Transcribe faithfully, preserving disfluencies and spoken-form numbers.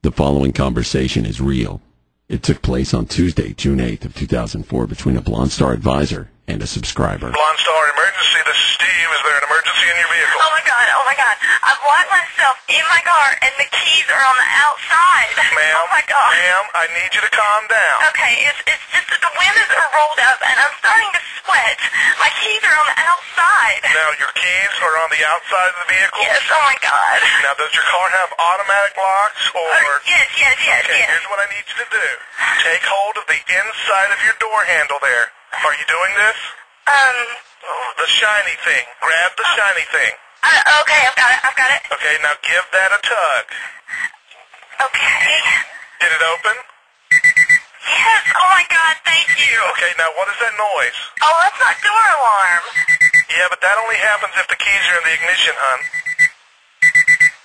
The following conversation is real. It took place on Tuesday, June eighth of two thousand four between a Blonde Star advisor and a subscriber. Blonde Star emergency, this is Steve. Is there an emergency in your vehicle? Oh my god, oh my god. I've locked myself in my car and the keys are on the outside. Ma'am, oh my god. ma'am, I need you to calm down. Okay, it's it's just that the windows are rolled up and I'm starting to sweat. My keys are on the outside. Now, your keys are on the outside of the vehicle? Yes, oh my god. Now, does your car have automatic locks or... Uh, yes, yes, yes, okay, yes. here's what I need you to do. Take hold of the inside of your door handle there. Are you doing this? Um... The shiny thing. Grab the oh. shiny thing. Uh, okay, I've got it, I've got it. Okay, now give that a tug. Okay. Did it open? Yes, oh my god, thank you. Okay, now what is that noise? Oh, that's not door alarm. Yeah, but that only happens if the keys are in the ignition, hon.